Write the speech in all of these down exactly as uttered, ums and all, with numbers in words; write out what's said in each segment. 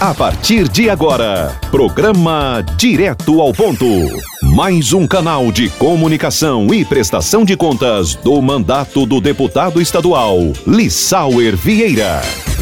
A partir de agora, programa Direto ao Ponto. Mais um canal de comunicação e prestação de contas do mandato do deputado estadual Lissauer Vieira.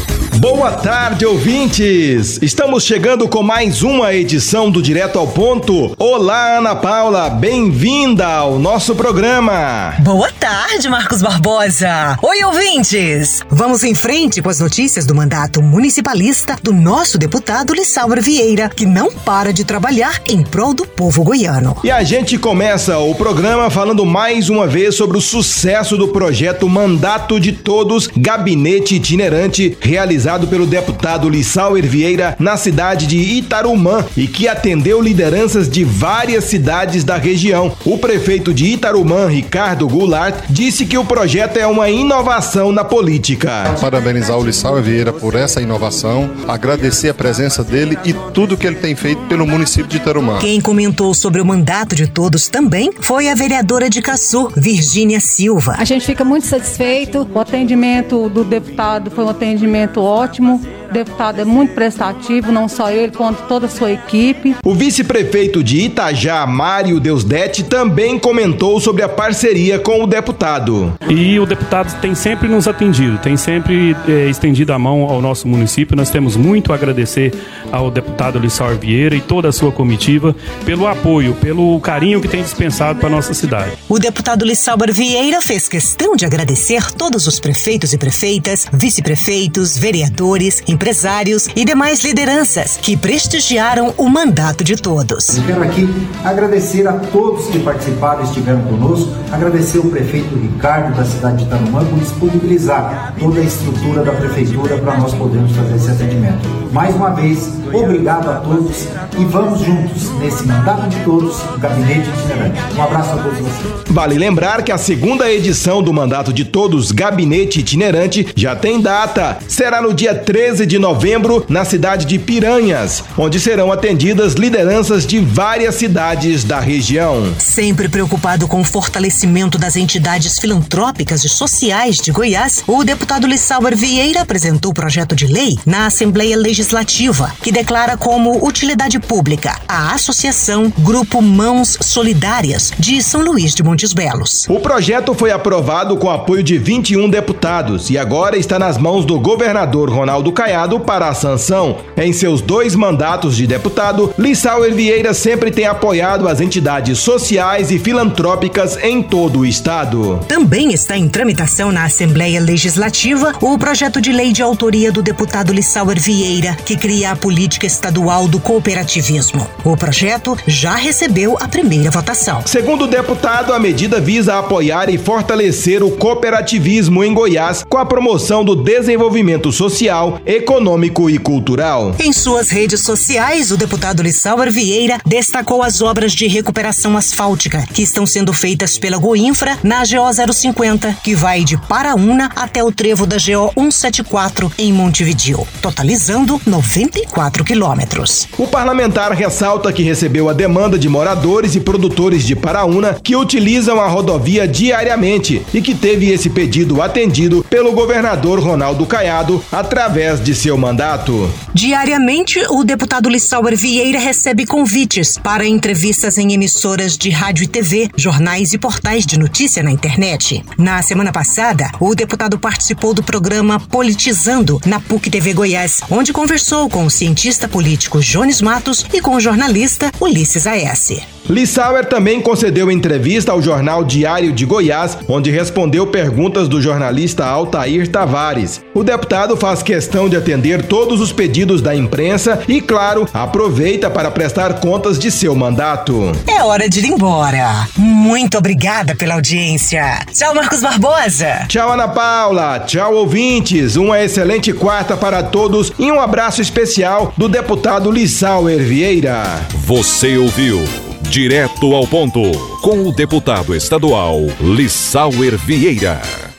Boa tarde, ouvintes! Estamos chegando com mais uma edição do Direto ao Ponto. Olá, Ana Paula, bem-vinda ao nosso programa. Boa tarde, Marcos Barbosa. Oi, ouvintes! Vamos em frente com as notícias do mandato municipalista do nosso deputado Lissauer Vieira, que não para de trabalhar em prol do povo goiano. E a gente começa o programa falando mais uma vez sobre o sucesso do projeto Mandato de Todos, Gabinete Itinerante, realizado pelo deputado Lissauer Vieira na cidade de Itarumã e que atendeu lideranças de várias cidades da região. O prefeito de Itarumã, Ricardo Goulart, disse que o projeto é uma inovação na política. Parabenizar o Lissauer Vieira por essa inovação, agradecer a presença dele e tudo que ele tem feito pelo município de Itarumã. Quem comentou sobre o mandato de todos também foi a vereadora de Caçu, Virgínia Silva. A gente fica muito satisfeito, o atendimento do deputado foi um atendimento ótimo. O deputado é muito prestativo, não só ele, quanto toda a sua equipe. O vice-prefeito de Itajá, Mário Deusdete, também comentou sobre a parceria com o deputado. E o deputado tem sempre nos atendido, tem sempre é, estendido a mão ao nosso município. Nós temos muito a agradecer ao deputado Lissauer Vieira e toda a sua comitiva pelo apoio, pelo carinho que tem dispensado para a nossa cidade. O deputado Lissauer Vieira fez questão de agradecer todos os prefeitos e prefeitas, vice-prefeitos, vereadores, empresários e demais lideranças que prestigiaram o mandato de todos. Eu quero aqui agradecer a todos que participaram e estiveram conosco, agradecer o prefeito Ricardo da cidade de Itarumã por disponibilizar toda a estrutura da prefeitura para nós podermos fazer esse atendimento. Mais uma vez, obrigado a todos e vamos juntos nesse mandato de todos, o Gabinete Itinerante. Um abraço a todos vocês. Vale lembrar que a segunda edição do mandato de todos, Gabinete Itinerante, já tem data. Será no dia treze de novembro, na cidade de Piranhas, onde serão atendidas lideranças de várias cidades da região. Sempre preocupado com o fortalecimento das entidades filantrópicas e sociais de Goiás, o deputado Lissauer Vieira apresentou o projeto de lei na Assembleia Legislativa, que declara como utilidade pública a Associação Grupo Mãos Solidárias de São Luís de Montes Belos. O projeto foi aprovado com apoio de vinte e um deputados e agora está nas mãos do governador Ronaldo Caiado para a sanção. Em seus dois mandatos de deputado, Lissauer Vieira sempre tem apoiado as entidades sociais e filantrópicas em todo o estado. Também está em tramitação na Assembleia Legislativa o projeto de lei de autoria do deputado Lissauer Vieira, que cria a política estadual do cooperativismo. O projeto já recebeu a primeira votação. Segundo o deputado, a medida visa apoiar e fortalecer o cooperativismo em Goiás com a promoção do desenvolvimento social, econômico e cultural. Em suas redes sociais, o deputado Lissauer Vieira destacou as obras de recuperação asfáltica que estão sendo feitas pela Goinfra na G O zero cinquenta, que vai de Paraúna até o trevo da G O cento e setenta e quatro em Montevidéu, totalizando noventa e quatro quilômetros. O parlamentar ressalta que recebeu a demanda de moradores e produtores de Paraúna que utilizam a rodovia diariamente e que teve esse pedido atendido pelo governador Ronaldo Caiado através de seu mandato. Diariamente, o deputado Lissauer Vieira recebe convites para entrevistas em emissoras de rádio e T V, jornais e portais de notícia na internet. Na semana passada, o deputado participou do programa Politizando na P U C T V Goiás, onde conversou com o cientista político Jones Matos e com o jornalista Ulisses A S. Lissauer também concedeu entrevista ao jornal Diário de Goiás, onde respondeu perguntas do jornalista Altair Tavares. O deputado faz questão de atender todos os pedidos da imprensa e, claro, aproveita para prestar contas de seu mandato. É hora de ir embora. Muito obrigada pela audiência. Tchau, Marcos Barbosa. Tchau, Ana Paula. Tchau, ouvintes. Uma excelente quarta para todos e um abraço especial do deputado Lissauer Vieira. Você ouviu Direto ao Ponto, com o deputado estadual Lissauer Vieira.